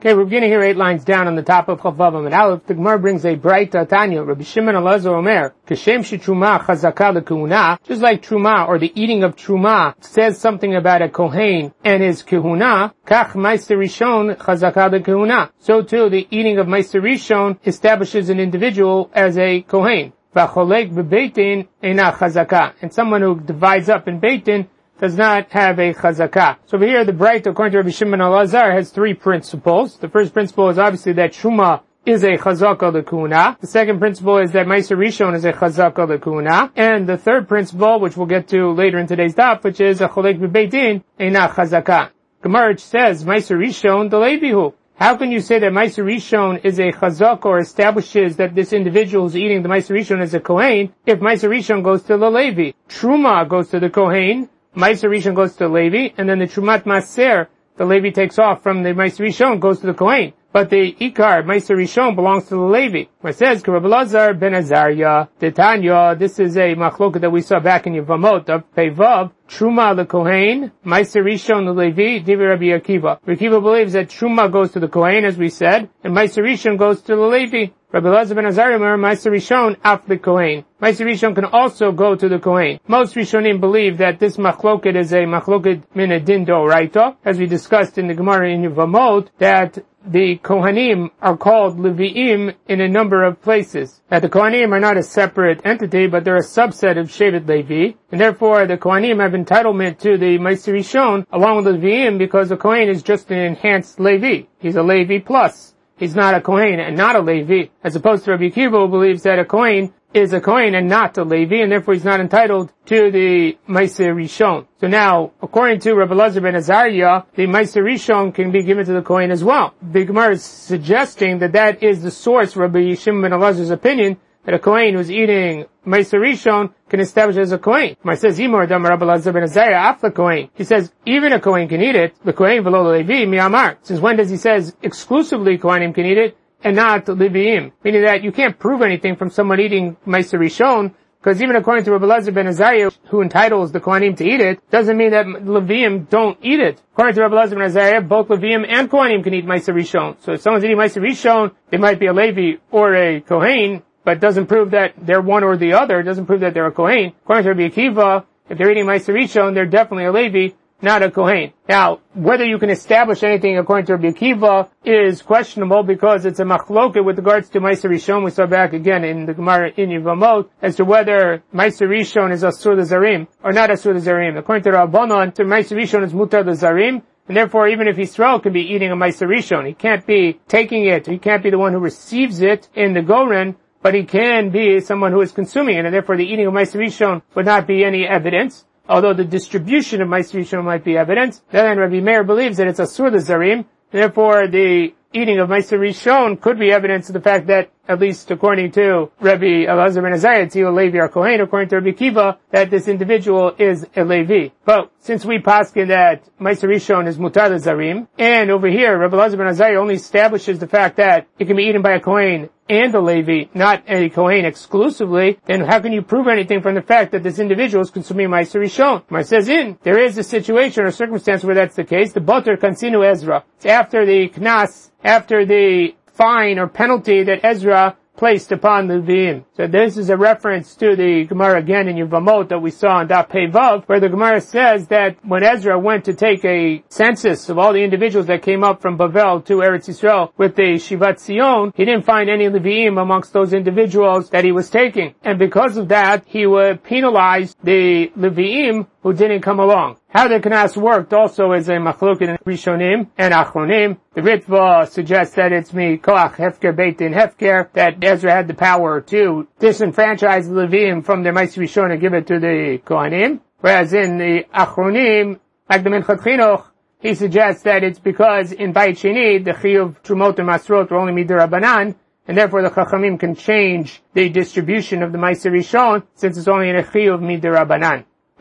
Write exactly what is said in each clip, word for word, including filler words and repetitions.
Okay, we're beginning here eight lines down on the top of Chavav and Aleph. The Gemara brings a Braita Tanya. Rabbi Shimon Elazar Omer, Kashem Truma Chazaka Lekehuna. Just like Truma, or the eating of Truma, says something about a Kohen and his Kehuna, Kach Meiser Rishon Chazaka Lekehuna. So too, the eating of Meiser Rishon establishes an individual as a Kohen. V'cholek b'beitin eina Chazaka. And someone who divides up in Beitin does not have a chazakah. So over here, the Braita, according to Rabbi Shimon Elazar, has three principles. The first principle is obviously that Truma is a chazakah lekehuna. The second principle is that Meiser Rishon is a chazakah lekehuna. And the third principle, which we'll get to later in today's daf, which is a cholek b'beitin eina chazakah. Gemara says, Meiser Rishon the Levihu. How can you say that Meiser Rishon is a chazakah or establishes that this individual who's eating the Meiser Rishon is a Kohen if Meiser Rishon goes to the Levi? Truma goes to the Kohen, Meiser Rishon goes to the Levi, and then the Trumat Maser, the Levi takes off from the Meiser Rishon, goes to the Kohen. But the Ikar, Meiser Rishon, belongs to the Levi. Where it says, Rabbi Elazar ben Azariah, the Tanya, this is a machloka that we saw back in Yevamot of Peivav, Truma the Kohen, Meiser Rishon the Levi, Divi Rabbi Akiva. Rabbi Akiva believes that Truma goes to the Kohen, as we said, and Meiser Rishon goes to the Levi. Rabbi Elazar ben Azariah, Meiser Rishon af the Kohen. Meiser Rishon can also go to the Kohen. Most Rishonim believe that this machloket is a machloket min adin d'oraita, as we discussed in the Gemara in Yevamot, that the Kohanim are called Levi'im in a number of places. That the Kohanim are not a separate entity, but they're a subset of Shevet Levi, and therefore the Kohanim have entitlement to the Meiser Rishon along with the Levi'im because the Kohen is just an enhanced Levi. He's a Levi plus. He's not a Kohen and not a Levi, as opposed to Rabbi Akiva, who believes that a Kohen is a Kohen and not a Levi, and therefore he's not entitled to the Meiser Rishon. So now, according to Rabbi Elazar ben Azariah, the Meiser Rishon can be given to the Kohen as well. The Gemara is suggesting that that is the source, Rabbi Shimon ben Elazar's opinion, that a Kohen who's eating Meiser Rishon can establish as a Kohen. It says, Imor dam Rabbi Elazar ben Azariah af the Kohen. He says, even a Kohen can eat it, the Kohen v'lo Levi mi'amar. Since when does he says exclusively Kohanim can eat it, and not Levi'im? Meaning that you can't prove anything from someone eating Meiser Rishon, because even according to Rabbi Elazar ben Azariah, who entitles the Kohanim to eat it, doesn't mean that Levi'im don't eat it. According to Rabbi Elazar ben Azariah, both Levi'im and Kohanim can eat Meiser Rishon. So if someone's eating Meiser Rishon, they might be a Levi or a Kohen, but it doesn't prove that they're one or the other. It doesn't prove that they're a Kohen. According to Rabbi Akiva, if they're eating Meiser Rishon, they're definitely a Levi, not a Kohen. Now, whether you can establish anything according to Rabbi Akiva is questionable because it's a machloket with regards to Meiser Rishon. We saw back again in the Gemara in Yevamot as to whether Meiser Rishon is Asur L'Zarim or not Asur L'Zarim. According to Rabbanon, Meiser Rishon is Mutar L'Zarim, and therefore even if Yisrael can be eating a Meiser Rishon, he can't be taking it, he can't be the one who receives it in the Goren, but he can be someone who is consuming it, and therefore the eating of Meiser Rishon would not be any evidence. Although the distribution of Meiser Rishon might be evidence, then Rabbi Meir believes that it's Asur L'Zarim, therefore the eating of Meiser Rishon could be evidence of the fact that, at least according to Rabbi Elazar ben Azariah, it's either Levi or Kohen, according to Rabbi Akiva, that this individual is a Levi. But since we paskin that Meiser Rishon is Mutar L'Zarim, and over here Rabbi Elazar ben Azariah only establishes the fact that it can be eaten by a Kohen and a Levi, not a Kohen exclusively, then how can you prove anything from the fact that this individual is consuming Meiser Rishon? It says in, there is a situation or circumstance where that's the case, the Boter Kansinu Ezra. It's after the Knas, after the fine or penalty that Ezra placed upon the Levi'im. So this is a reference to the Gemara again in Yevamot that we saw in Daf Pei Vav, where the Gemara says that when Ezra went to take a census of all the individuals that came up from Bavel to Eretz Yisrael with the Shivat Zion, he didn't find any Levi'im amongst those individuals that he was taking. And because of that, he would penalize the Levi'im who didn't come along. How the Knas worked also is a machloket in Rishonim and Achronim. The Ritva suggests that it's mi koach hefker beitin hefker, that Ezra had the power to disenfranchise the Levi'im from their Meiser Rishon and give it to the Kohanim. Whereas in the Achronim, like the Minchat Chinuch, he suggests that it's because in Beit Sheni, the Chiyuv Trumot and Masrot were only midirabanan, and therefore the Chachamim can change the distribution of the Meiser Rishon since it's only in a Chiyuv midirabanan. Now,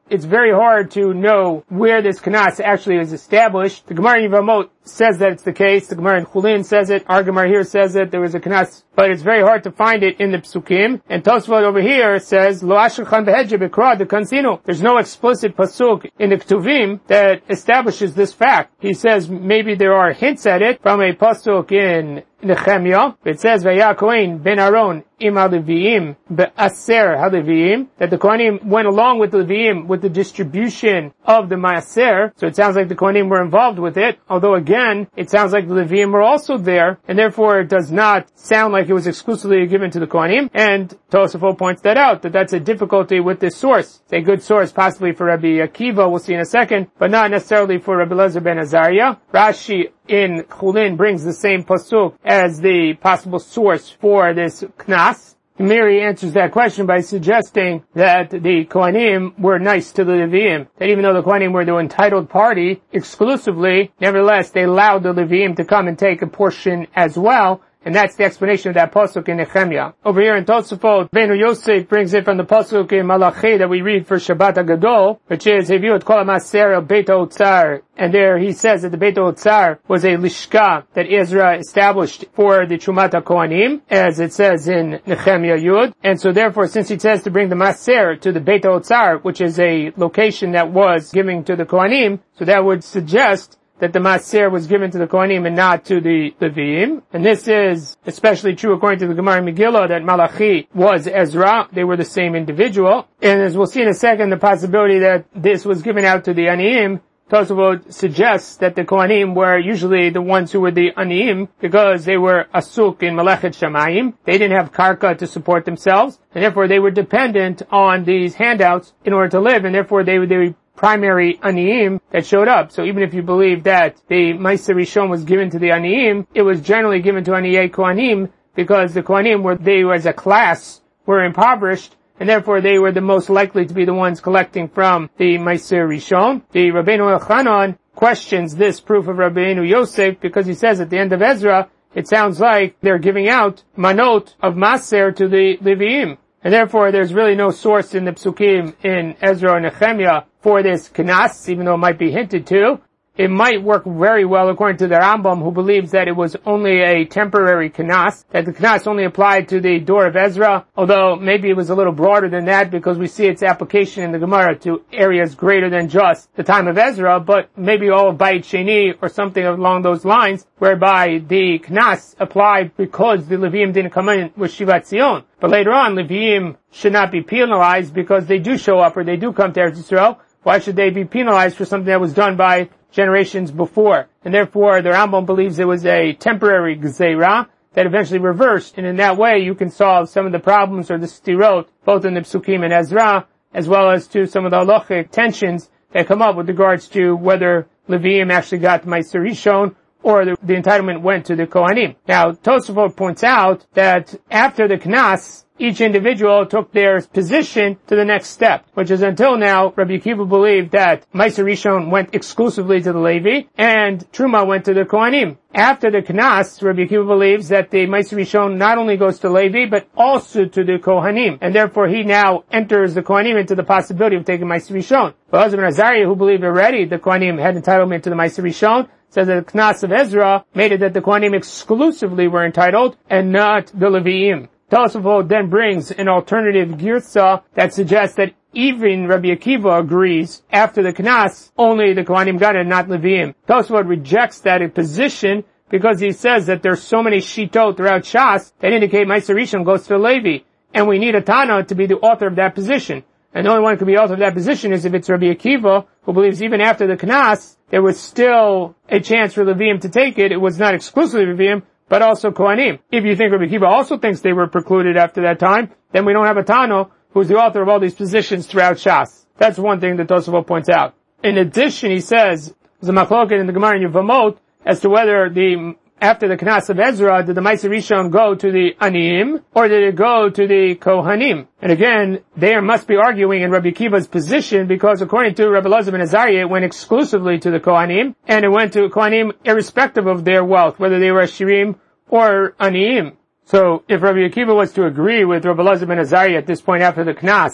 it's very hard to know where this Knas actually is established. The Gemara in Yevamot says that it's the case. The Gemara in Chulin says it. Our Gemara here says that there was a Knas, but it's very hard to find it in the Psukim. And Tosfot over here says, Lo Ashrechan Behedje Bekra de Kansino. There's no explicit pasuk in the Ketuvim that establishes this fact. He says maybe there are hints at it from a pasuk in Nehemiah. It says, Vaya Kohen ben Aaron im ha-Leviim be'aser ha-Leviim, that the Kohanim went along with the Leviim with the distribution of the Maaser. So it sounds like the Kohanim were involved with it, although again, it sounds like the Leviim were also there, and therefore it does not sound like it was exclusively given to the Kohanim. And Tosafot points that out, that that's a difficulty with this source. It's a good source possibly for Rabbi Akiva, we'll see in a second, but not necessarily for Rabbi Elazar ben Azariah. Rashi in Chulin brings the same pasuk as the possible source for this Knas. Miri answers that question by suggesting that the Kohanim were nice to the Leviim. That even though the Kohanim were the entitled party exclusively, nevertheless they allowed the Leviim to come and take a portion as well. And that's the explanation of that pasuk in Nehemiah. Over here in Tosafot, Benu Yosef brings it from the pasuk in Malachi that we read for Shabbat HaGadol, which is, Heviu et kol ha'maser el Beit HaOtzar. And there he says that the Beit HaOtzar was a lishka that Ezra established for the Trumat HaKohanim, as it says in Nehemiah Yud. And so therefore, since he says to bring the maser to the Beit HaOtzar, which is a location that was given to the Kohanim, so that would suggest that the Maaser was given to the Kohanim and not to the Leviim. And this is especially true according to the Gemara in Megillah that Malachi was Ezra. They were the same individual. And as we'll see in a second, the possibility that this was given out to the Aniyim, Tosafot suggests that the Kohanim were usually the ones who were the Aniyim because they were asuk in Melechet Shamayim. They didn't have karka to support themselves, and therefore they were dependent on these handouts in order to live, and therefore they would they primary Aniyim that showed up. So even if you believe that the Meiser Rishon was given to the Aniyim, it was generally given to Aniyei Kohanim because the Kohanim were, they as a class were impoverished, and therefore they were the most likely to be the ones collecting from the Meiser Rishon. The Rabbeinu Elchanan questions this proof of Rabbeinu Yosef because he says at the end of Ezra, it sounds like they're giving out manot of Maser to the Leviim. And therefore, there's really no source in the Psukim in Ezra and Nehemiah for this Knas, even though it might be hinted to. It might work very well according to the Rambam, who believes that it was only a temporary Knas, that the Knas only applied to the door of Ezra, although maybe it was a little broader than that because we see its application in the Gemara to areas greater than just the time of Ezra, but maybe all of Beit Sheni or something along those lines, whereby the Knas applied because the Leviim didn't come in with Shivat Zion. But later on, Leviim should not be penalized because they do show up or they do come to Eretz Yisrael. Why should they be penalized for something that was done by generations before? And therefore, the Rambam believes it was a temporary Gzeira that eventually reversed, and in that way you can solve some of the problems or the stirot, both in the Psukim and Ezra, as well as to some of the halachic tensions that come up with regards to whether Leviim actually got Meiser Rishon or the, the entitlement went to the Kohanim. Now, Tosafot points out that after the Knas, each individual took their position to the next step, which is until now, Rabbi Akiva believed that Meiser Rishon went exclusively to the Levi, and Truma went to the Kohanim. After the Knas, Rabbi Akiva believes that the Meiser Rishon not only goes to Levi, but also to the Kohanim, and therefore he now enters the Kohanim into the possibility of taking Meiser Rishon. But Elazar ben Azariah, who believed already the Kohanim had entitlement to the Meiser Rishon, says that the Knas of Ezra made it that the Kohanim exclusively were entitled, and not the Leviim. Tosafot then brings an alternative girsa that suggests that even Rabbi Akiva agrees after the Knas, only the Kohanim got it, not Leviim. Tosafot rejects that position because he says that there's so many shitot throughout Shas that indicate Meiser Rishon goes to the Levi, and we need a Tana to be the author of that position. And the only one who can be author of that position is if it's Rabbi Akiva, who believes even after the Knas, there was still a chance for Leviim to take it. It was not exclusively Leviim, but also Kohanim. If you think Rabbi Akiva also thinks they were precluded after that time, then we don't have a Tano who's the author of all these positions throughout Shas. That's one thing that Tosafot points out. In addition, he says, there's a machloket in the Gemara in Yevamot as to whether the after the Knas of Ezra, did the Meiser Rishon go to the Aniyim, or did it go to the Kohanim? And again, they must be arguing in Rabbi Akiva's position, because according to Rabbi Elazar ben Azariah, it went exclusively to the Kohanim, and it went to Kohanim irrespective of their wealth, whether they were Ashirim or Aniyim. So, if Rabbi Akiva was to agree with Rabbi Elazar ben Azariah at this point after the Knas,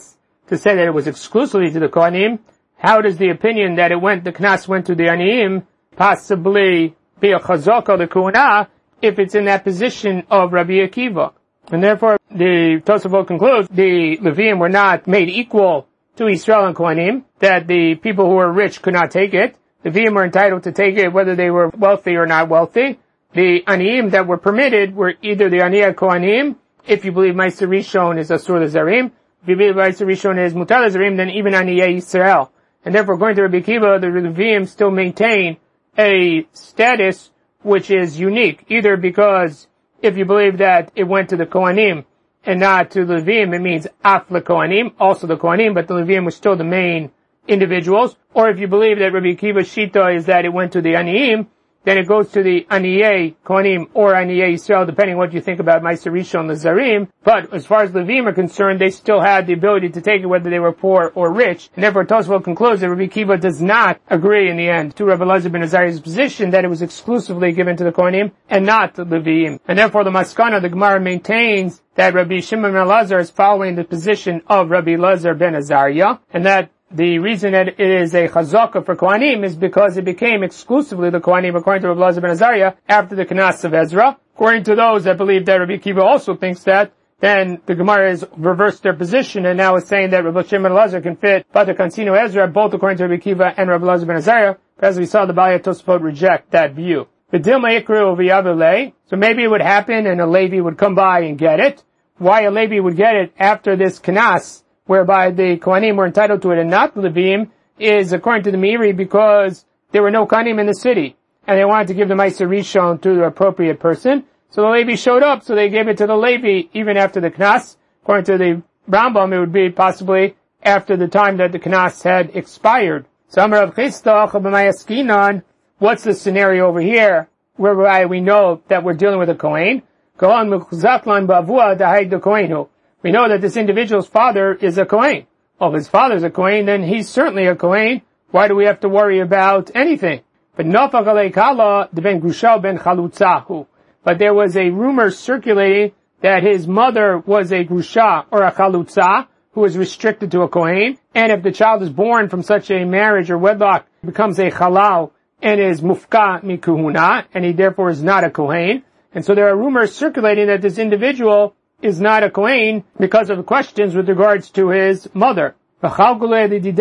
to say that it was exclusively to the Kohanim, how does the opinion that it went, the Knas went to the Aniyim, possibly be a chazaka, the Kuhuna, if it's in that position of Rabbi Akiva? And therefore, the Tosafot concludes, the Leviim were not made equal to Yisrael and Kohanim, that the people who were rich could not take it. The Leviim were entitled to take it whether they were wealthy or not wealthy. The Aniyim that were permitted were either the Aniyah Kohanim, if you believe Meiser Rishon is Asur Zarim, if you believe Meiser Rishon is Mutar Zarim, then even Aniyah Yisrael. And therefore, according to Rabbi Akiva, the Leviim still maintain a status which is unique, either because if you believe that it went to the Kohanim and not to the Leviim, it means Af le Kohanim, also the Kohanim, but the Leviim were still the main individuals. Or if you believe that Rabbi Akiva's Shita is that it went to the Aniyim, then it goes to the Aniyeh Kohanim or Aniyeh Yisrael, depending on what you think about Meiser Rishon Zarim. But as far as Leviim are concerned, they still had the ability to take it whether they were poor or rich. And therefore, Tosfot concludes that Rabbi Akiva does not agree in the end to Rabbi Elazar ben Azariah's position that it was exclusively given to the Kohanim and not the Leviim. And therefore, the Maskana, the Gemara maintains that Rabbi Shimon ben Elazar is following the position of Rabbi Elazar ben Azariah, and that the reason that it is a chazaka for Kohanim is because it became exclusively the Kohanim, according to Rabbi Elazar ben Azariah, after the Knas of Ezra. According to those that believe that Rabbi Akiva also thinks that, then the Gemara has reversed their position and now is saying that Rabbi Shimon ben Elazar can fit Bata Kansino Ezra, both according to Rabbi Akiva and Rabbi Elazar ben Azariah. As we saw, the Balei Tosafot reject that view. So maybe it would happen and a Levi would come by and get it. Why a Levi would get it after this Knas, whereby the Kohanim were entitled to it and not the Leviim, is according to the Meiri because there were no Kohanim in the city, and they wanted to give the Meiser Rishon to the appropriate person. So the Levi showed up, so they gave it to the Levi even after the Knas. According to the Rambam, it would be possibly after the time that the Knas had expired. So Amar Rav Chisda, what's the scenario over here, whereby we know that we're dealing with a Kohen? We know that this individual's father is a Kohen. Well, if his father's a Kohen, then he's certainly a Kohen. Why do we have to worry about anything? But Nofach alei kala ben Grusha ben Chalutzahu. But there was a rumor circulating that his mother was a Grusha or a Chalutza who was restricted to a Kohen. And if the child is born from such a marriage or wedlock, becomes a Chalal and is Mufka Mikuhuna, and he therefore is not a Kohen. And so there are rumors circulating that this individual is not a Kohen because of questions with regards to his mother. So then they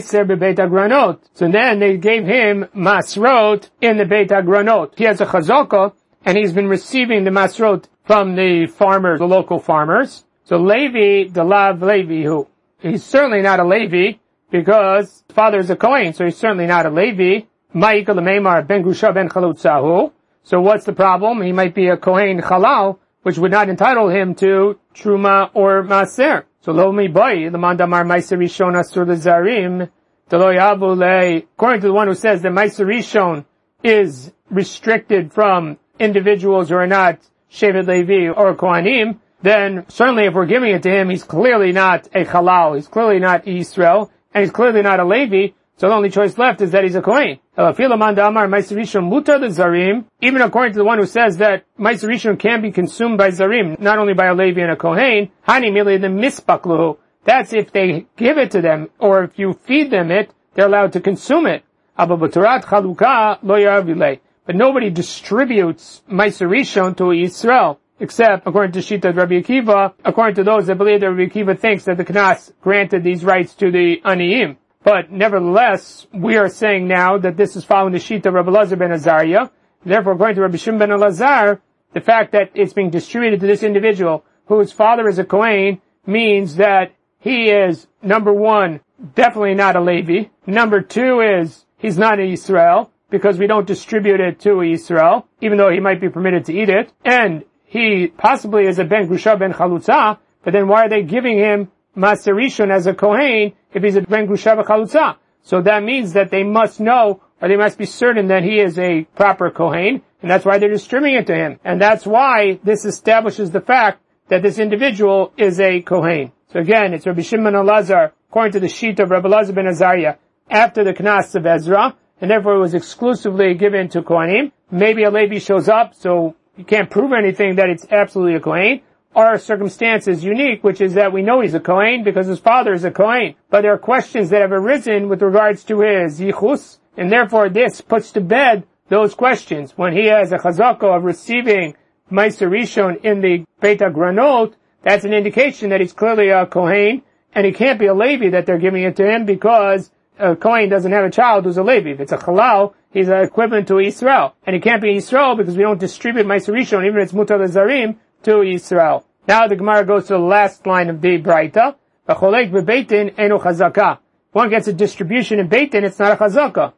gave him masrot in the Beit HaGranot. He has a chazaka, and he's been receiving the masrot from the farmers, the local farmers. So Levi, the Lav Levi, who he's certainly not a Levi because his father is a Kohen, so he's certainly not a Levi. Ma'ikal Meimar ben Grusha ben Chalutzahu. So what's the problem? He might be a Kohen Chalal, which would not entitle him to Truma or Maser. So lo mi boy, the mandamar Meiser Rishon Asur Zarim, Delo Yavu Le, according to the one who says that Meiser Rishon is restricted from individuals who are not Shevet Levi or Kohanim, then certainly if we're giving it to him, he's clearly not a Chalal, he's clearly not Yisrael, and he's clearly not a Levi, so the only choice left is that he's a Kohen. Even according to the one who says that Meiser Rishon can be consumed by Zarim, not only by a Levi and a Kohen, that's if they give it to them, or if you feed them it, they're allowed to consume it. But nobody distributes Meiser Rishon to Yisrael, except according to Shita Rabbi Akiva, according to those that believe that Rabbi Akiva thinks that the Knas granted these rights to the Aniyim. But nevertheless, we are saying now that this is following the sheet of Rabbi Elazar ben Azariah. Therefore, according to Rabbi Shimon ben Elazar, the fact that it's being distributed to this individual whose father is a Kohen means that he is, number one, definitely not a Levi. Number two is, he's not a Yisrael, because we don't distribute it to a Yisrael, even though he might be permitted to eat it. And he possibly is a Ben Grusha ben Chalutza, but then why are they giving him Meiser Rishon as a Kohen if he's a Ben Grusha ben Chalutza? So that means that they must know, or they must be certain that he is a proper Kohen, and that's why they're distributing it to him. And that's why this establishes the fact that this individual is a Kohen. So again, it's Rabbi Shimon Elazar, according to the sheet of Rabbi Elazar ben Azariah, after the Knas of Ezra, and therefore it was exclusively given to Kohanim. Maybe a Levi shows up, so you can't prove anything that it's absolutely a Kohen. our circumstance is unique, which is that we know he's a Kohen because his father is a Kohen. But there are questions that have arisen with regards to his yichus, and therefore this puts to bed those questions. When he has a chazaka of receiving Meiser Rishon in the Beit HaGranot, that's an indication that he's clearly a Kohen, and he can't be a Levi that they're giving it to him because a Kohen doesn't have a child who's a Levi. If it's a Halal, he's equivalent to Yisrael. And he can't be Yisrael because we don't distribute Meiser Rishon, even if it's Mutar Zarim, to Yisrael. Now the Gemara goes to the last line of the Braita. V'cholek bebeitin enu chazaka. If one gets a distribution in Beitin, it's not a chazaka.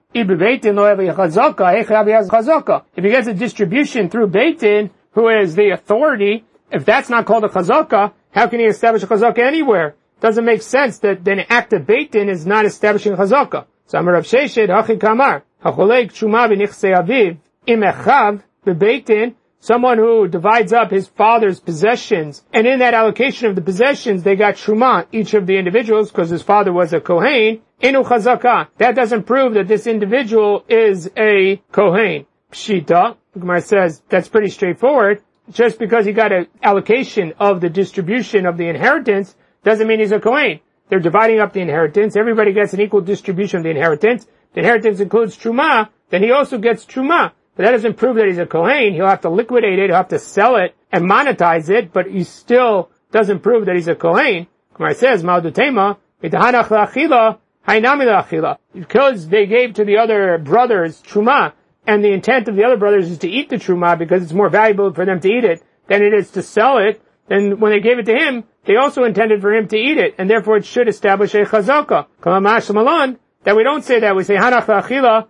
If he gets a distribution through Beitin, who is the authority, if that's not called a chazaka, how can he establish a chazaka anywhere? Doesn't make sense that an act of Beitin is not establishing chazaka. So Amar Rav Sheshet, Hachi Kamar, Hacholek Truma v'nichsei aviv, im echav b'Beitin, someone who divides up his father's possessions, and in that allocation of the possessions, they got Truma, each of the individuals, because his father was a Kohen, inu chazaka. That doesn't prove that this individual is a Kohen. Pshita, the Gemara says, that's pretty straightforward. Just because he got an allocation of the distribution of the inheritance, doesn't mean he's a Kohen. They're dividing up the inheritance. Everybody gets an equal distribution of the inheritance. The inheritance includes Truma, then he also gets Truma. But that doesn't prove that he's a Kohen. He'll have to liquidate it, he'll have to sell it and monetize it, but he still doesn't prove that he's a Kohen. Gemara says, Ma'odutema, Mitahanach la'achila, Hainami la'achila. Because they gave to the other brothers Truma, and the intent of the other brothers is to eat the Truma because it's more valuable for them to eat it than it is to sell it, then when they gave it to him, they also intended for him to eat it, and therefore it should establish a chazaka. That we don't say that, we say Hanach la'achila,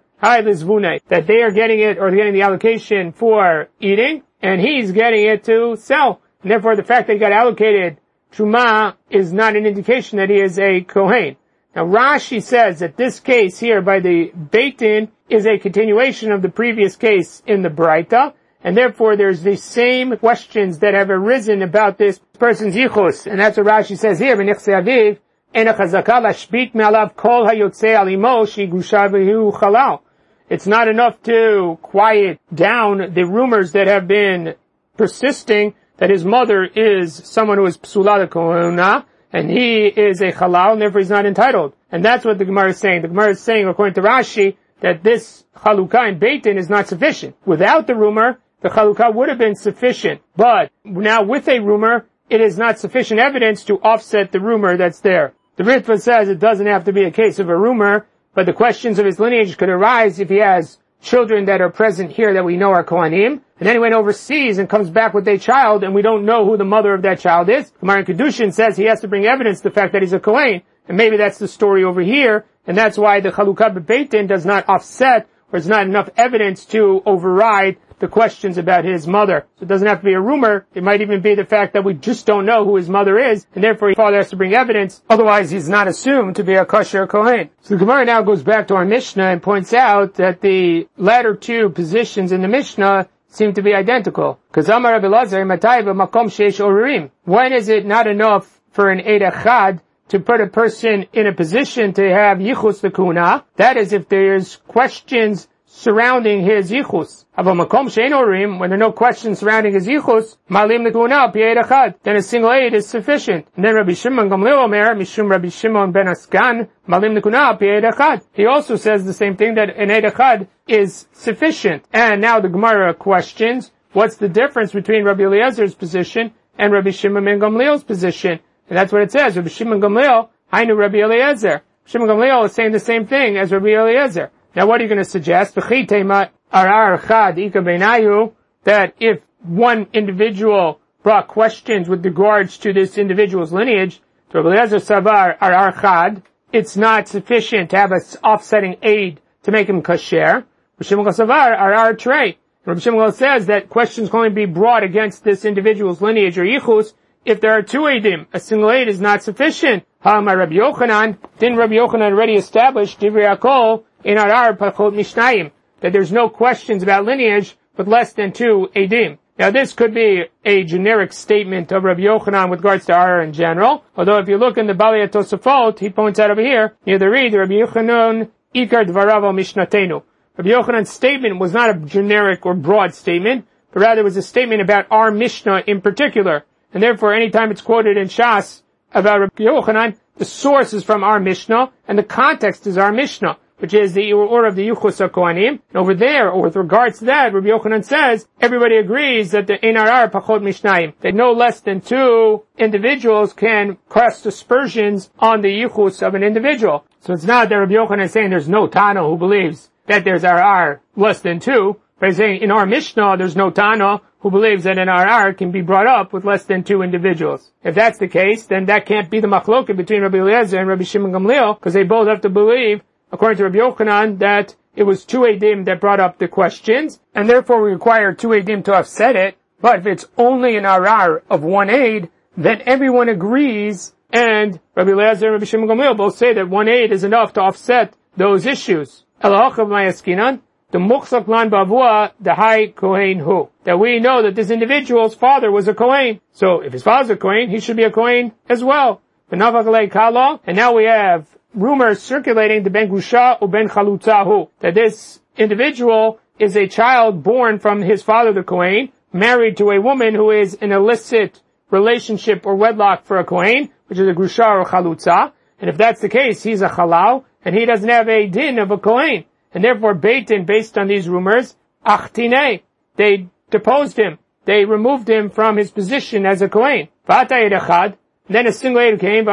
that they are getting it, or getting the allocation for eating, and he's getting it to sell. And therefore, the fact that he got allocated Truma is not an indication that he is a Kohen. Now, Rashi says that this case here by the Beitin is a continuation of the previous case in the Braita, and therefore there's the same questions that have arisen about this person's yichus, and that's what Rashi says here, B'nichsei aviv, ena chazaka lashbit me'alav kol hayotzei al imo shigusha v'hu chalal. It's not enough to quiet down the rumors that have been persisting that his mother is someone who is psula l'kohuna, and he is a halal, and therefore he's not entitled. And that's what the Gemara is saying. The Gemara is saying, according to Rashi, that this chalukah in Beitin is not sufficient. Without the rumor, the chalukah would have been sufficient. But now with a rumor, it is not sufficient evidence to offset the rumor that's there. The Ritva says it doesn't have to be a case of a rumor, but the questions of his lineage could arise if he has children that are present here that we know are Kohanim, and then he went overseas and comes back with a child, and we don't know who the mother of that child is. Gemara in Kedushin says he has to bring evidence to the fact that he's a Kohen, and maybe that's the story over here, and that's why the Chalukah B'Beitin does not offset, or it's not enough evidence to override the questions about his mother. So it doesn't have to be a rumor. It might even be the fact that we just don't know who his mother is, and therefore his father has to bring evidence. Otherwise, he's not assumed to be a kosher Kohen. So the Gemara now goes back to our Mishnah and points out that the latter two positions in the Mishnah seem to be identical. Because Amar Rabbi Elazar, Matai b'makom sheish orerim. When is it not enough for an Eid Echad to put a person in a position to have yichus l'kuna? That is, if there's questions surrounding his yichus. Makom she'ein orim, when there are no questions surrounding his yichus, malim l'kuna p'eid echad, then a single aid is sufficient. And then Rabbi Shimon Gamliel Omer, Mishum Rabbi Shimon ben Askan, malim l'kuna p'eid echad. He also says the same thing, that an eid echad is sufficient. And now the Gemara questions, what's the difference between Rabbi Eliezer's position and Rabbi Shimon ben Gamliel's position? And that's what it says, Rabbi Shimon Gamliel, Hainu Rabbi Eliezer. Shimon Gamliel is saying the same thing as Rabbi Eliezer. Now what are you going to suggest? That if one individual brought questions with regards to this individual's lineage, it's not sufficient to have an offsetting aid to make him kasher. Rabbi Shimon says that questions can only be brought against this individual's lineage or yichus if there are two eidim. A single aid is not sufficient. Didn't Rabbi Yochanan already establish Divrei Hakol in Arar Pachot Mishnayim, that there's no questions about lineage with less than two Eidim. Now this could be a generic statement of Rabbi Yochanan with regards to Arar in general, although if you look in the Balei Tosafot, he points out over here, near the read, Rabbi Yochanan Ikar Dvarav al Mishnatenu. Rabbi Yochanan's statement was not a generic or broad statement, but rather was a statement about our Mishnah in particular. and therefore anytime it's quoted in Shas about Rabbi Yochanan, the source is from our Mishnah, and the context is our Mishnah, which is the order of the Yuchus HaKohanim. And over there, or with regards to that, Rabbi Yochanan says, everybody agrees that the Ein Arar Pachot Mishnayim, that no less than two individuals can cast aspersions on the Yuchus of an individual. So it's not that Rabbi Yochanan is saying there's no Tana who believes that there's Arar less than two, but he's saying in our Mishnah there's no Tana who believes that an Arar can be brought up with less than two individuals. If that's the case, then that can't be the machloket between Rabbi Eliezer and Rabbi Shimon Gamliel, because they both have to believe, according to Rabbi Yochanan, that it was two Eidim that brought up the questions, and therefore we require two Eidim to offset it. But if it's only an Arar of one Eid, then everyone agrees, and Rabbi Eliezer and Rabbi Shimon Gamliel both say that one Eid is enough to offset those issues. Elachav Mayaskinan, the Muchsak Lan Bavua, the High Kohen Hu. That we know that this individual's father was a Kohen. So if his father's a Kohen, he should be a Kohen as well. And now we have rumors circulating the Ben Gusha or Ben Chalutzahu, that this individual is a child born from his father the Kohen, married to a woman who is an illicit relationship or wedlock for a Kohen, which is a Gusha or Chalutza. And if that's the case, he's a Halal, and he doesn't have a din of a Kohen. And therefore, Beit Din, based on these rumors, Achtinei, they deposed him. They removed him from his position as a Kohen. Then a single Eid came,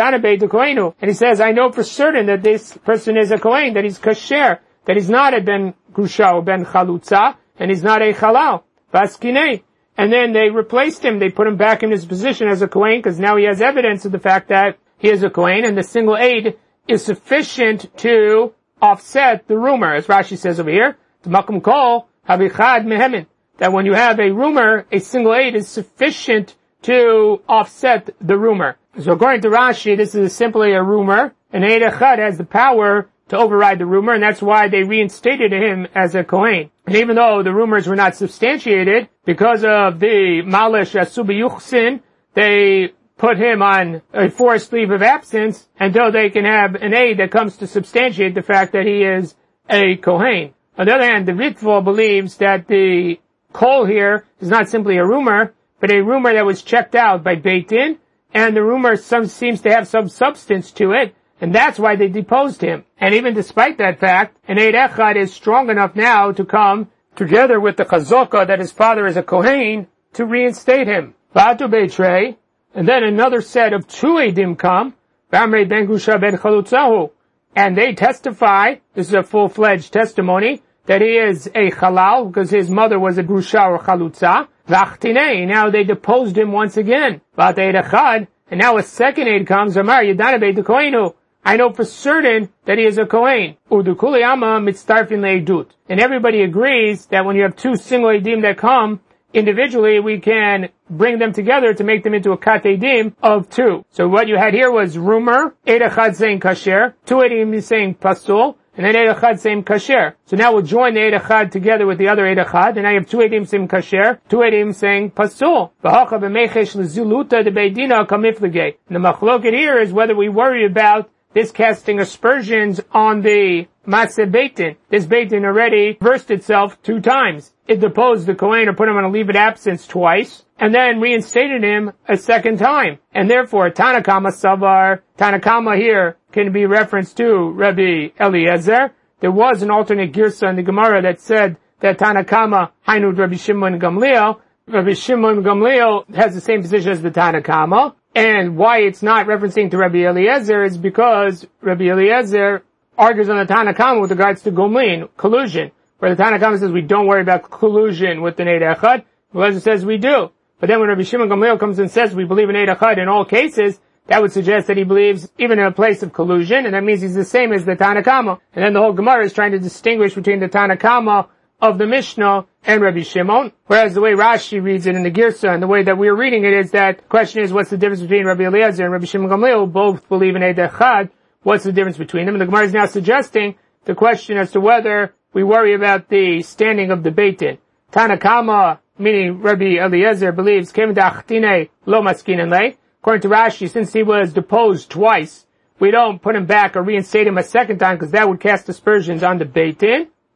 and he says, I know for certain that this person is a Kohen, that he's kasher, that he's not a Ben Grusha or Ben Chalutza, and he's not a Halal. Vaskinei. And then they replaced him. They put him back in his position as a Kohen, because now he has evidence of the fact that he is a Kohen, and the single Eid is sufficient to offset the rumor, as Rashi says over here, T'makum kol habichad mehemin, that when you have a rumor, a single Eid is sufficient to offset the rumor. So according to Rashi, this is simply a rumor, and Eid Echad has the power to override the rumor, and that's why they reinstated him as a Kohen. And even though the rumors were not substantiated, because of the Malish Asubi Yuchsin, they put him on a forced leave of absence until they can have an aid that comes to substantiate the fact that he is a Kohen. On the other hand, the Ritva believes that the kol here is not simply a rumor, but a rumor that was checked out by Beit Din, and the rumor some, seems to have some substance to it, and that's why they deposed him. And even despite that fact, an Eid Echad is strong enough now to come together with the Chazaka that his father is a Kohen to reinstate him. V'atu Beitrei, and then another set of two Eidim come, V'amrei Ben Gusha Ben Chalutzahu, and they testify, this is a full-fledged testimony, that he is a Halal, because his mother was a Grusha or Chalutza. V'achtinei, now they deposed him once again. V'at Eid Echad, and now a second Eid comes, Amar Yadana Beit Kohen, I know for certain that he is a Kohen. Udukuli Amma Mitztarfin Le'edut. And everybody agrees that when you have two single Eidim that come, individually we can bring them together to make them into a kat Eidim of two. So what you had here was rumor, Eid Echad saying kasher, two Eidim saying pasul, and then Eid Echad saying kasher. So now we'll join the Eid Echad together with the other Eid Echad, and now you have two Eidim saying kasher, two Eidim saying pasul. V'hacha b'meichesh l'ziluta de beidina kamiflige. And the machloket here is whether we worry about this casting aspersions on the Matzeh Beit Din. This Beit Din already versed itself two times. It deposed the Kohen or put him on a leave of absence twice, and then reinstated him a second time. And therefore, Tanakama Savar, Tanakama here can be referenced to Rabbi Eliezer. There was an alternate girsa in the Gemara that said that Tanakama, Hainud Rabbi Shimon Gamliel. Rabbi Shimon Gamliel has the same position as the Tanakama. And why it's not referencing to Rabbi Eliezer is because Rabbi Eliezer argues on the Tanakama with regards to Gomlin, collusion. Where the Tanakama says we don't worry about collusion with the Eid Echad, Eliezer says we do. But then when Rabbi Shimon Gamliel comes and says we believe in Eid Echad in all cases, that would suggest that he believes even in a place of collusion, and that means he's the same as the Tanakama. And then the whole Gemara is trying to distinguish between the Tanakama of the Mishnah and Rabbi Shimon, whereas the way Rashi reads it in the Girsa and the way that we're reading it is that the question is what's the difference between Rabbi Eliezer and Rabbi Shimon Gamliel, who both believe in Eid Echad, what's the difference between them? And the Gemara is now suggesting the question as to whether we worry about the standing of the Beit Din. Tanakama, meaning Rabbi Eliezer, believes, Kem da'achtine lo maskinen lei. According to Rashi, since he was deposed twice, we don't put him back or reinstate him a second time because that would cast aspersions on the Beit Din.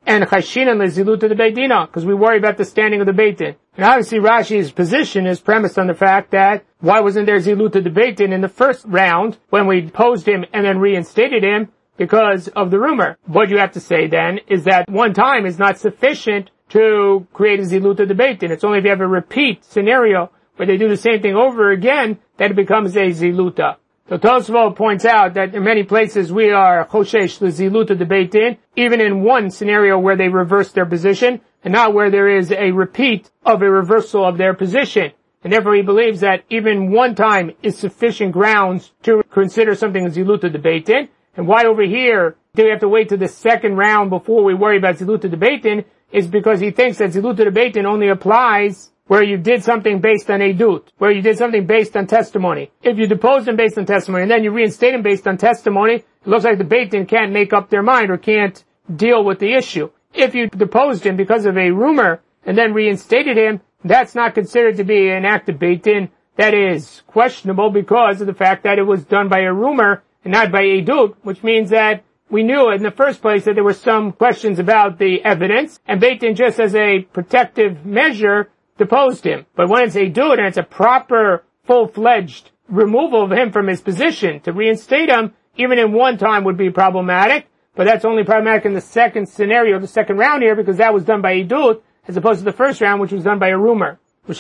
and chashinan leziluta de Beit Dina, because we worry about the standing of the Beit Din. And obviously Rashi's position is premised on the fact that why wasn't there ziluta de Beit Din in the first round when we posed him and then reinstated him because of the rumor? What you have to say then is that one time is not sufficient to create a ziluta de Beit Din. It's only if you have a repeat scenario where they do the same thing over again that it becomes a ziluta. So Tosfot points out that in many places we are choshesh leziluta de Beit Din, even in one scenario where they reverse their position, and not where there is a repeat of a reversal of their position. And therefore he believes that even one time is sufficient grounds to consider something as ziluta de Beit Din. And why over here do we have to wait to the second round before we worry about ziluta de Beit Din is because he thinks that ziluta de Beit Din only applies where you did something based on edut, where you did something based on testimony. If you deposed him based on testimony and then you reinstate him based on testimony, it looks like the Beit Din can't make up their mind or can't deal with the issue. If you deposed him because of a rumor and then reinstated him, that's not considered to be an act of Beit Din. That is questionable because of the fact that it was done by a rumor and not by edut, which means that we knew in the first place that there were some questions about the evidence, and Beit Din just as a protective measure deposed him. But when it's a edut and it's a proper, full-fledged removal of him from his position, to reinstate him, even in one time would be problematic, but that's only problematic in the second scenario, the second round here, because that was done by edut, as opposed to the first round, which was done by a rumor. We're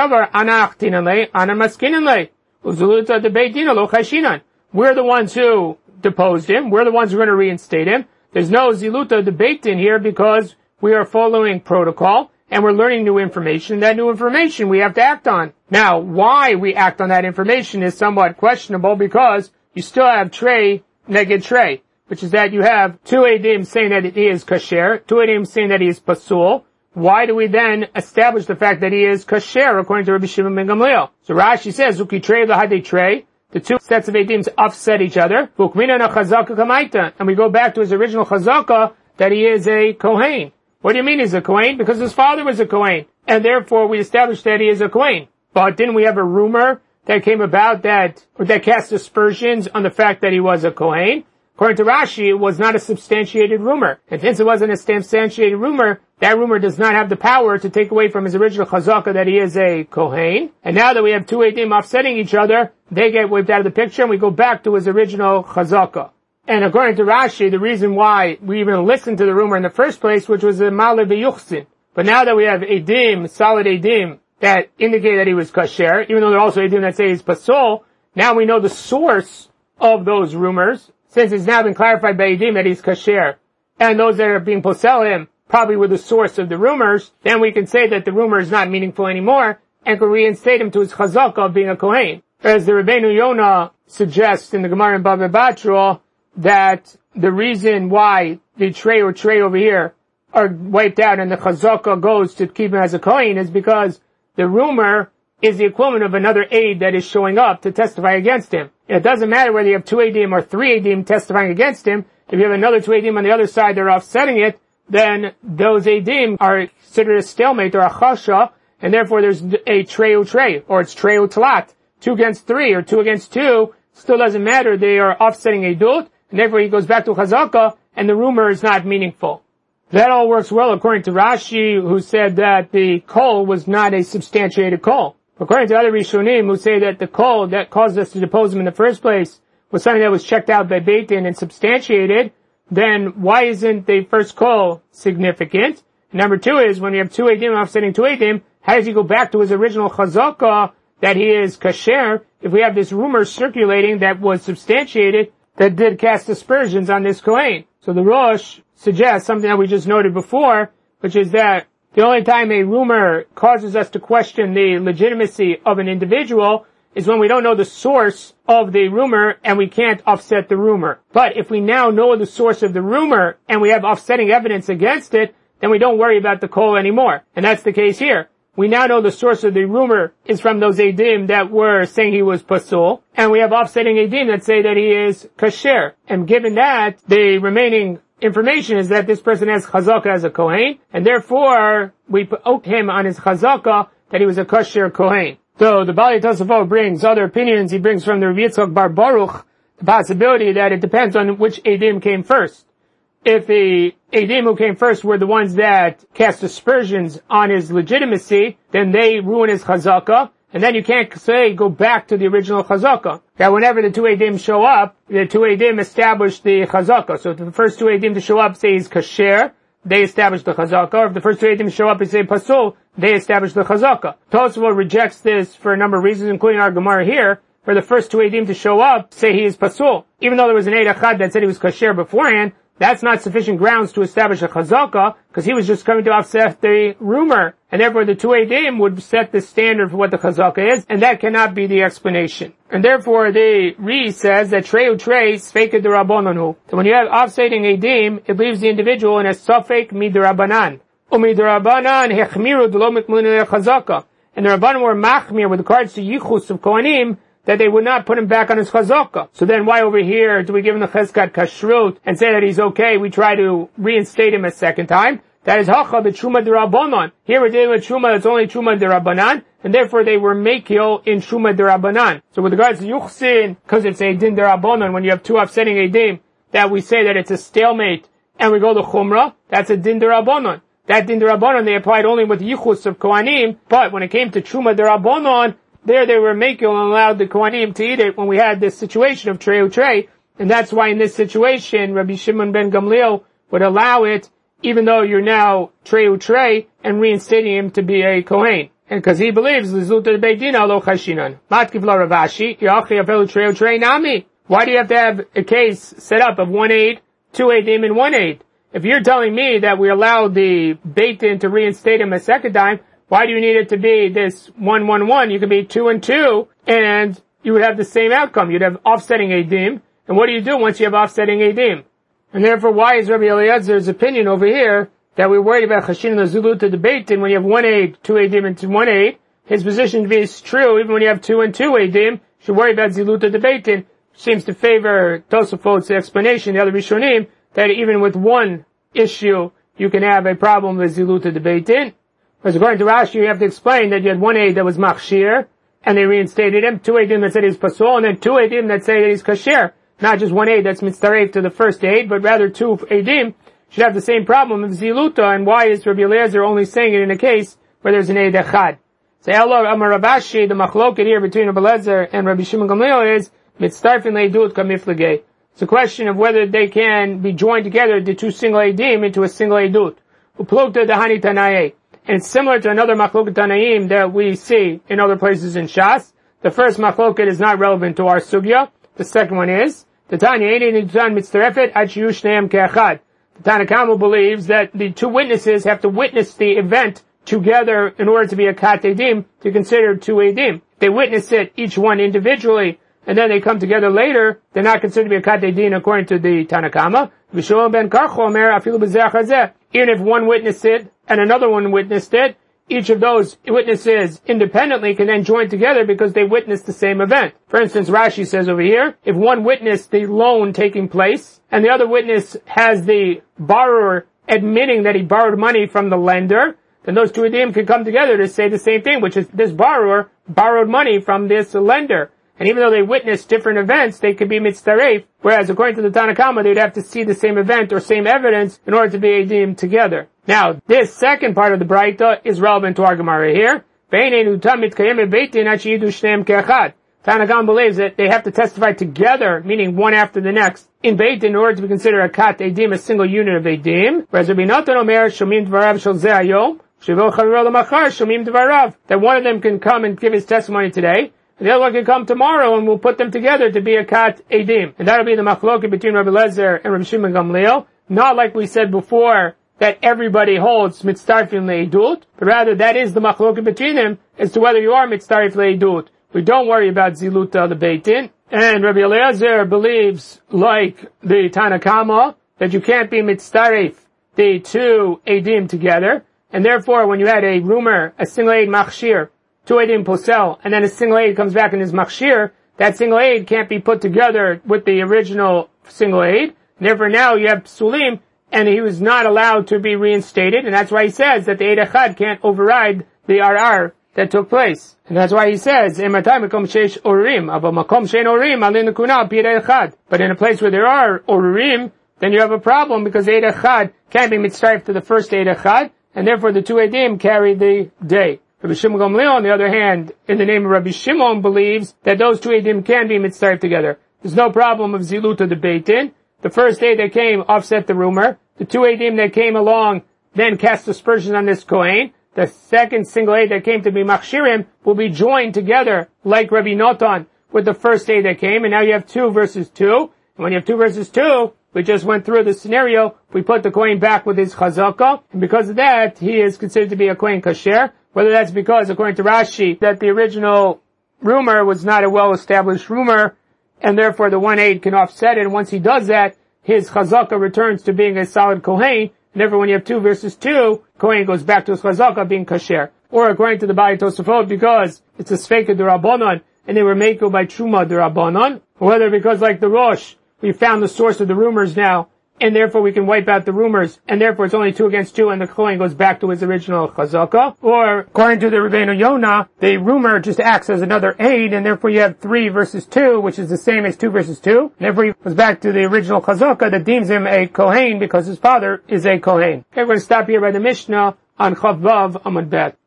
the ones who deposed him. We're the ones who are going to reinstate him. There's no ziluta de Beit Din here because we are following protocol, and we're learning new information. That new information we have to act on. Now, why we act on that information is somewhat questionable because you still have trey neged trey, which is that you have two edim saying that he is kasher, two edim saying that he is pasul. Why do we then establish the fact that he is kasher according to Rabbi Shimon ben Gamliel? So Rashi says, Uki trey lahadei trey. The two sets of edims offset each other. And we go back to his original chazaka that he is a kohen. What do you mean he's a kohen? Because his father was a kohen. And therefore we established that he is a kohen. But didn't we have a rumor that came about that, or that cast aspersions on the fact that he was a kohen? According to Rashi, it was not a substantiated rumor. And since it wasn't a substantiated rumor, that rumor does not have the power to take away from his original chazaka that he is a kohen. And now that we have two edim offsetting each other, they get wiped out of the picture and we go back to his original chazaka. And according to Rashi, the reason why we even listened to the rumor in the first place, which was a male b'yuchsin. But now that we have edim, solid edim, that indicate that he was kasher, even though there are also edim that say he's pasol, now we know the source of those rumors, since it's now been clarified by edim that he's kasher, and those that are being posel him probably were the source of the rumors, then we can say that the rumor is not meaningful anymore, and can reinstate him to his chazaka of being a kohen. As the Rebbeinu Yonah suggests in the Gemara in Bava Batra, that the reason why the trey or trey over here are wiped out and the chazaka goes to keep him as a kohen is because the rumor is the equivalent of another aid that is showing up to testify against him. It doesn't matter whether you have two edim or three edim testifying against him. If you have another two edim on the other side, they're offsetting it, then those edim are considered a stalemate or a chasha, and therefore there's a trey or trey, or it's trey or talat. Two against three or two against two still doesn't matter. They are offsetting a dut, and therefore he goes back to chazaka, and the rumor is not meaningful. That all works well according to Rashi, who said that the kol was not a substantiated kol. According to other Rishonim, who say that the kol that caused us to depose him in the first place was something that was checked out by Beit Din and substantiated, then why isn't the first kol significant? Number two is, when you have two edim offsetting two edim, how does he go back to his original chazaka that he is kasher if we have this rumor circulating that was substantiated that did cast aspersions on this kohen? So the Rosh suggests something that we just noted before, which is that the only time a rumor causes us to question the legitimacy of an individual is when we don't know the source of the rumor and we can't offset the rumor. But if we now know the source of the rumor and we have offsetting evidence against it, then we don't worry about the kol anymore. And that's the case here. We now know the source of the rumor is from those edim that were saying he was pasul, and we have offsetting edim that say that he is kasher. And given that, the remaining information is that this person has chazaka as a kohen, and therefore we put him on his chazaka that he was a kasher kohen. So the Bali Tosafot brings other opinions. He brings from the Rav Yitzchak Bar Baruch the possibility that it depends on which edim came first. if the Eidim who came first were the ones that cast aspersions on his legitimacy, then they ruin his chazakah, and then you can't say go back to the original chazakah. That whenever the two Eidim show up, the two Eidim establish the chazakah. So if the first two Eidim to show up say he's kasher, they establish the chazakah. Or if the first two Eidim show up and say pasul, they establish the chazakah. Tosafot rejects this for a number of reasons, including our Gemara here, for the first two Eidim to show up, say he is pasul. Even though there was an Eid Echad that said he was kasher beforehand, that's not sufficient grounds to establish a chazakah, because he was just coming to offset the rumor. And therefore the two Eidim would set the standard for what the chazakah is, and that cannot be the explanation. And therefore the Ri says that treu trei sfeika derabonanu. So when you have offsetting Eidim, it leaves the individual in a safek midirabanan. Umidirabanan hechmiru delo mikmulin chazakah. And the Rabbanan were machmir with regards to yichus of Kohanim, that they would not put him back on his chazakah. So then why over here do we give him the cheskat kashrut and say that he's okay? We try to reinstate him a second time. That is hacha b'truma d'Rabbanan. Here we're dealing with truma that's only truma d'Rabbanan, and therefore they were mekil in truma d'Rabbanan. So with regards to yuchsin, because it's a din d'Rabbanan, when you have two offsetting edim, that we say that it's a stalemate, and we go to chumrah, that's a din d'Rabbanan. That din d'Rabbanan they applied only with yichus of kohanim, but when it came to truma d'Rabbanan, there they were mekil and allowed the kohanim to eat it when we had this situation of treu trei, and that's why in this situation Rabbi Shimon ben Gamliel would allow it, even though you're now treu trei and reinstating him to be a kohen, and because he believes l'zluta beit din lo chashinan. Matkiv la Ravashi yachi avelu treu trei nami. Why do you have to have a case set up of one aid, two eidim, and one aid? If you're telling me that we allowed the beit din to reinstate him a second time, why do you need it to be this one, one, one? You could be two and two, and you would have the same outcome. You'd have offsetting Eidim. And what do you do once you have offsetting Eidim? And therefore, why is Rabbi Eliezer's opinion over here that we're worried about Chashin and Zulu to debate, and when you have one Eid, two Eidim, and one Eid, his position is true, even when you have two and two Eidim, you should worry about Zilut to debate, and seems to favor Tosafot's explanation, the other Rishonim, that even with one issue, you can have a problem with Zilut to debate in. Because according to Rashi, you have to explain that you had one aid that was machshir, and they reinstated him, two aidim that said he's pasul, and then two aidim that say that he's kasher. Not just one aid that's mitzaref to the first aid, but rather two aidim should have the same problem of ziluta, and why is Rabbi Eliezer only saying it in a case where there's an aid echad? So Allah Amar Ravashi, the machloket here between Rabbi Eliezer and Rabbi Shimon Gamliel is mitzarfin leidut kamiflagei. It's a question of whether they can be joined together, the two single aidim, into a single aidut. Uplukta dahani tanaye. And it's similar to another machloket tanaim that we see in other places in Shas. The first machloket is not relevant to our sugya. The second one is the Tanya Nitzan Mitzterefet Ad Shiyush Neim Ke'achad. The Tanna Kamma believes that the two witnesses have to witness the event together in order to be a kat edim, to consider two edim. They witness it each one individually, and then they come together later. They're not considered to be a kat edim according to the Tanna Kamma. V'Shmuel ben Karcho Omer Afilu B'Zeh Chazeh. Even if one witnessed it and another one witnessed it, each of those witnesses independently can then join together because they witnessed the same event. For instance, Rashi says over here, if one witnessed the loan taking place and the other witness has the borrower admitting that he borrowed money from the lender, then those two edim can come together to say the same thing, which is this borrower borrowed money from this lender. And even though they witnessed different events, they could be mitzaref, whereas according to the Tanna Kamma, they'd have to see the same event or same evidence in order to be edim together. Now, this second part of the Braita is relevant to our Gemara here. Tanna Kamma believes that they have to testify together, meaning one after the next, in Beit in order to be considered a kat edim, a single unit of edim. Whereas Rabbi Natan Omer, Shomim Dvarav Shel Zeh Hayom, Shevil Chaviro L'Machar, Shomim Dvarav, that one of them can come and give his testimony today, and the other one can come tomorrow, and we'll put them together to be a kat edim. And that'll be the machloket between Rabbi Lezer and Rabbi Shimon Gamliel. Not like we said before, that everybody holds mitzarfin le'edut, but rather that is the machloket between them as to whether you are mitzarif le'edut. We don't worry about ziluta the beit din. And Rabbi Eliezer believes, like the Tanna Kamma, that you can't be mitzarif the two edim together, and therefore when you had a rumor, a single eid machshir, two edim posel, and then a single aid comes back and is machshir, that single aid can't be put together with the original single aid. Therefore now you have psulim, and he was not allowed to be reinstated, and that's why he says that the eid echad can't override the R R that took place. And that's why he says, but in a place where there are orim, then you have a problem because Eid Echad can't be mitzvah to the first Eid Echad, and therefore the two Eidim carry the day. Rabbi Shimon Gamliel, on the other hand, in the name of Rabbi Shimon, believes that those two Eidim can be mitzvah together. There's no problem of Zilut of the Beit Din. The first Eid that came offset the rumor. The two Eidim that came along then cast aspersions on this Kohen. The second single Eid that came to be Machshirim will be joined together like Rabbi Notan with the first Eid that came, and now you have two versus two. And when you have two versus two, we just went through the scenario, we put the Kohen back with his Chazaka, and because of that, he is considered to be a Kohen Kasher. Whether that's because, according to Rashi, that the original rumor was not a well-established rumor, and therefore the one Eid can offset it, and once he does that, his Chazaka returns to being a solid Kohen, and therefore when you have two versus two, Kohen goes back to his Chazaka being Kasher. Or according to the Baalei Tosafot, because it's a Sfeika D'Rabbanan, and they were Meiko by Truma D'Rabbanan, or whether because like the Rosh, we found the source of the rumors now, and therefore we can wipe out the rumors, and therefore it's only two against two, and the Kohen goes back to his original Chazaka. Or, according to the Rebbeinu Yonah, the rumor just acts as another aid, and therefore you have three versus two, which is the same as two versus two. And therefore he goes back to the original Chazaka that deems him a Kohen because his father is a Kohen. Okay, we're going to stop here by the Mishnah on Chav Vav Amud Bet.